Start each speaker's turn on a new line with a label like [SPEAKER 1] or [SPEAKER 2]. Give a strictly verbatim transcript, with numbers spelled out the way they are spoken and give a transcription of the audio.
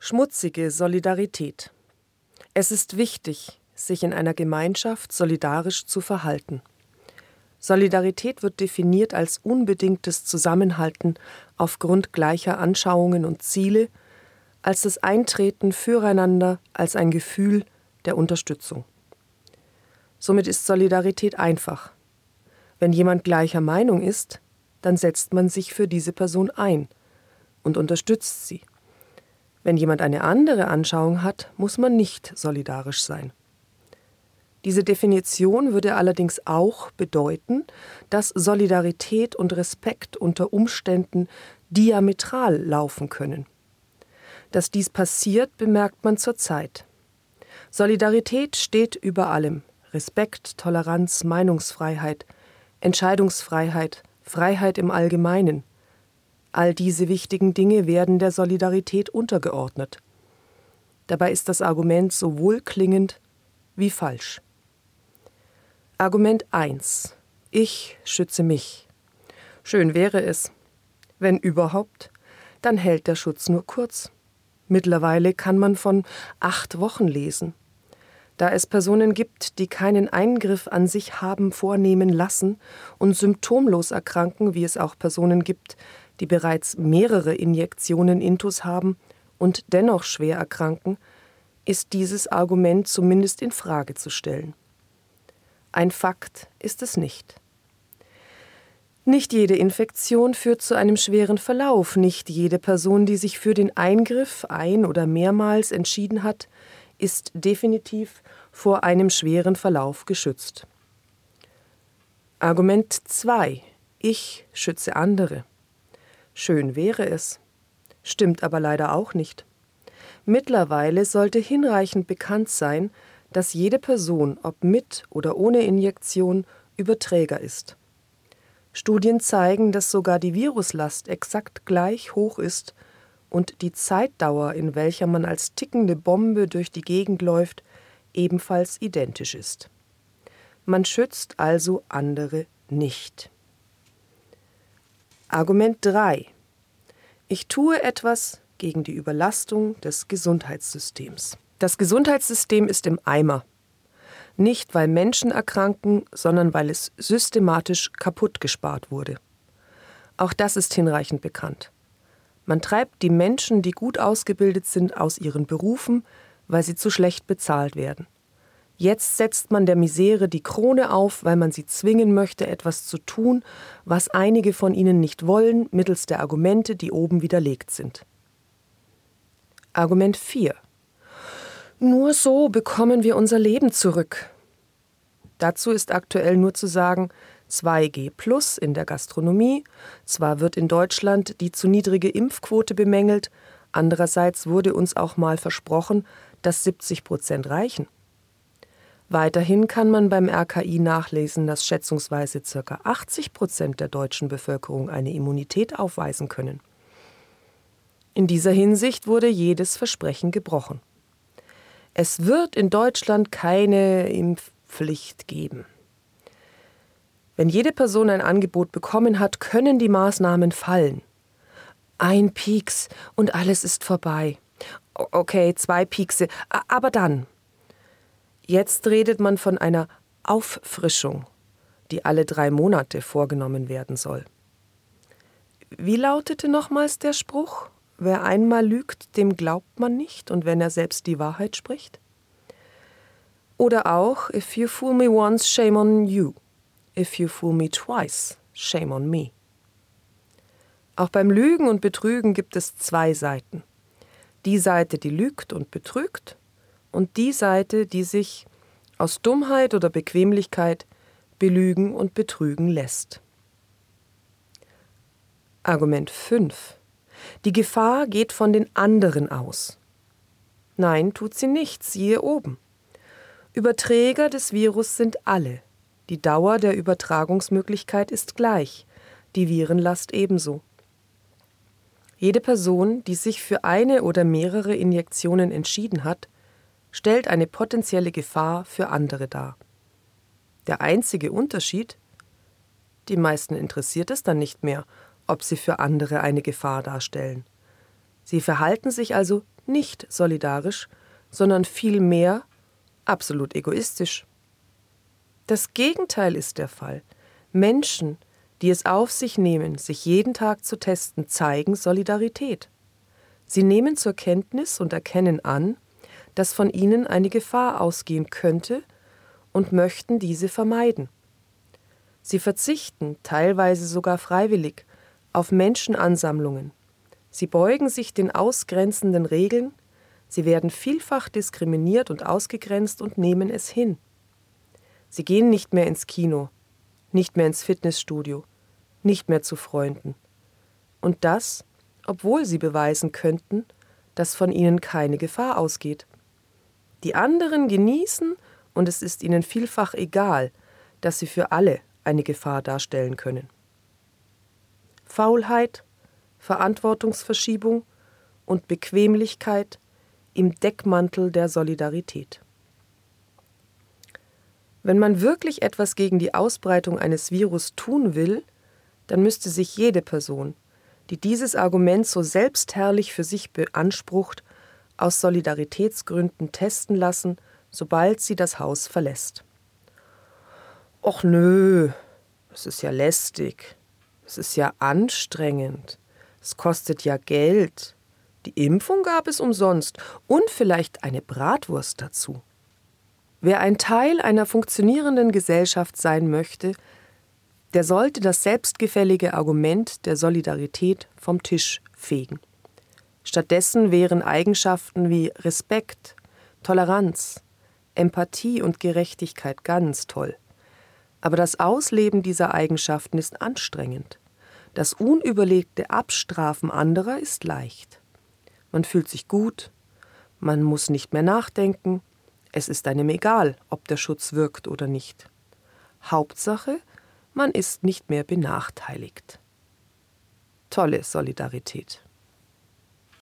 [SPEAKER 1] Schmutzige Solidarität. Es ist wichtig, sich in einer Gemeinschaft solidarisch zu verhalten. Solidarität wird definiert als unbedingtes Zusammenhalten aufgrund gleicher Anschauungen und Ziele, als das Eintreten füreinander, als ein Gefühl der Unterstützung. Somit ist Solidarität einfach. Wenn jemand gleicher Meinung ist, dann setzt man sich für diese Person ein und unterstützt sie. Wenn jemand eine andere Anschauung hat, muss man nicht solidarisch sein. Diese Definition würde allerdings auch bedeuten, dass Solidarität und Respekt unter Umständen diametral laufen können. Dass dies passiert, bemerkt man zurzeit. Solidarität steht über allem. Respekt, Toleranz, Meinungsfreiheit, Entscheidungsfreiheit, Freiheit im Allgemeinen. All diese wichtigen Dinge werden der Solidarität untergeordnet. Dabei ist das Argument so wohlklingend wie falsch. Argument eins. Ich schütze mich. Schön wäre es. Wenn überhaupt, dann hält der Schutz nur kurz. Mittlerweile kann man von acht Wochen lesen. Da es Personen gibt, die keinen Eingriff an sich haben vornehmen lassen und symptomlos erkranken, wie es auch Personen gibt, die bereits mehrere Injektionen Intus haben und dennoch schwer erkranken, ist dieses Argument zumindest in Frage zu stellen. Ein Fakt ist es nicht. Nicht jede Infektion führt zu einem schweren Verlauf. Nicht jede Person, die sich für den Eingriff ein- oder mehrmals entschieden hat, ist definitiv vor einem schweren Verlauf geschützt. Argument zwei. Ich schütze andere. Schön wäre es, stimmt aber leider auch nicht. Mittlerweile sollte hinreichend bekannt sein, dass jede Person, ob mit oder ohne Injektion, Überträger ist. Studien zeigen, dass sogar die Viruslast exakt gleich hoch ist und die Zeitdauer, in welcher man als tickende Bombe durch die Gegend läuft, ebenfalls identisch ist. Man schützt also andere nicht. Argument drei. Ich tue etwas gegen die Überlastung des Gesundheitssystems. Das Gesundheitssystem ist im Eimer. Nicht, weil Menschen erkranken, sondern weil es systematisch kaputt gespart wurde. Auch das ist hinreichend bekannt. Man treibt die Menschen, die gut ausgebildet sind, aus ihren Berufen, weil sie zu schlecht bezahlt werden. Jetzt setzt man der Misere die Krone auf, weil man sie zwingen möchte, etwas zu tun, was einige von ihnen nicht wollen, mittels der Argumente, die oben widerlegt sind. Argument vier. Nur so bekommen wir unser Leben zurück. Dazu ist aktuell nur zu sagen, zwei G plus in der Gastronomie. Zwar wird in Deutschland die zu niedrige Impfquote bemängelt, andererseits wurde uns auch mal versprochen, dass siebzig Prozent reichen. Weiterhin kann man beim R K I nachlesen, dass schätzungsweise ca. achtzig Prozent der deutschen Bevölkerung eine Immunität aufweisen können. In dieser Hinsicht wurde jedes Versprechen gebrochen. Es wird in Deutschland keine Impfpflicht geben. Wenn jede Person ein Angebot bekommen hat, können die Maßnahmen fallen. Ein Pieks und alles ist vorbei. Okay, zwei Piekse, aber dann. Jetzt redet man von einer Auffrischung, die alle drei Monate vorgenommen werden soll. Wie lautete nochmals der Spruch? Wer einmal lügt, dem glaubt man nicht, und wenn er selbst die Wahrheit spricht? Oder auch, if you fool me once, shame on you. If you fool me twice, shame on me. Auch beim Lügen und Betrügen gibt es zwei Seiten. Die Seite, die lügt und betrügt, und die Seite, die sich aus Dummheit oder Bequemlichkeit belügen und betrügen lässt. Argument fünf. Die Gefahr geht von den anderen aus. Nein, tut sie nicht, siehe oben. Überträger des Virus sind alle. Die Dauer der Übertragungsmöglichkeit ist gleich, die Virenlast ebenso. Jede Person, die sich für eine oder mehrere Injektionen entschieden hat, stellt eine potenzielle Gefahr für andere dar. Der einzige Unterschied: Die meisten interessiert es dann nicht mehr, ob sie für andere eine Gefahr darstellen. Sie verhalten sich also nicht solidarisch, sondern vielmehr absolut egoistisch. Das Gegenteil ist der Fall. Menschen, die es auf sich nehmen, sich jeden Tag zu testen, zeigen Solidarität. Sie nehmen zur Kenntnis und erkennen an, dass von ihnen eine Gefahr ausgehen könnte und möchten diese vermeiden. Sie verzichten, teilweise sogar freiwillig, auf Menschenansammlungen. Sie beugen sich den ausgrenzenden Regeln, sie werden vielfach diskriminiert und ausgegrenzt und nehmen es hin. Sie gehen nicht mehr ins Kino, nicht mehr ins Fitnessstudio, nicht mehr zu Freunden. Und das, obwohl sie beweisen könnten, dass von ihnen keine Gefahr ausgeht. Die anderen genießen, und es ist ihnen vielfach egal, dass sie für alle eine Gefahr darstellen können. Faulheit, Verantwortungsverschiebung und Bequemlichkeit im Deckmantel der Solidarität. Wenn man wirklich etwas gegen die Ausbreitung eines Virus tun will, dann müsste sich jede Person, die dieses Argument so selbstherrlich für sich beansprucht, aus Solidaritätsgründen testen lassen, sobald sie das Haus verlässt. Och nö, das ist ja lästig, es ist ja anstrengend, es kostet ja Geld, die Impfung gab es umsonst und vielleicht eine Bratwurst dazu. Wer ein Teil einer funktionierenden Gesellschaft sein möchte, der sollte das selbstgefällige Argument der Solidarität vom Tisch fegen. Stattdessen wären Eigenschaften wie Respekt, Toleranz, Empathie und Gerechtigkeit ganz toll. Aber das Ausleben dieser Eigenschaften ist anstrengend. Das unüberlegte Abstrafen anderer ist leicht. Man fühlt sich gut, man muss nicht mehr nachdenken, es ist einem egal, ob der Schutz wirkt oder nicht. Hauptsache, man ist nicht mehr benachteiligt. Tolle Solidarität.